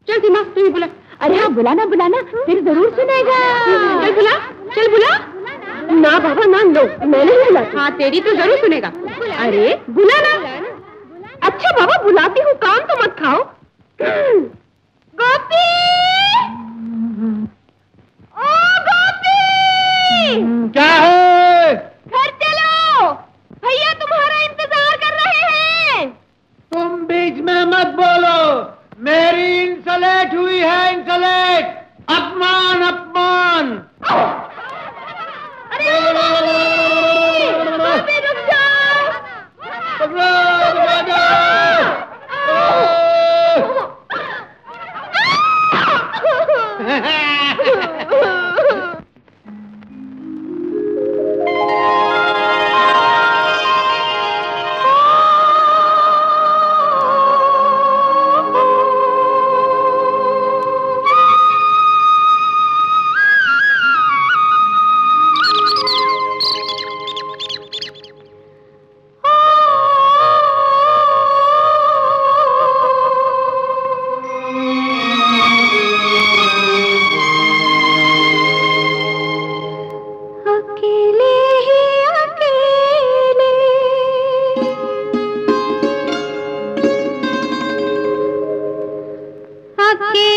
चल सीमा तू ही बुला। अरे हाँ, बुलाना बुलाना, फिर जरूर सुनेगा। चल बुला, चल बुला। ना बाबा ना, लो मैं नहीं बुलाती। हाँ तेरी तो जरूर सुनेगा। अरे बुलाना। अच्छा बाबा बुलाती हूँ, काम तो मत खाओ। गोपी, ओ गोपी, क्या है? घर चलो, भैया तुम्हारा इंतजार कर रहे हैं। तुम बीच में मत बोलो, मेरी इंसलेट हुई है, इंसलेट। अपमान अपमान। अरे गोपी रुक जाओ। अकेले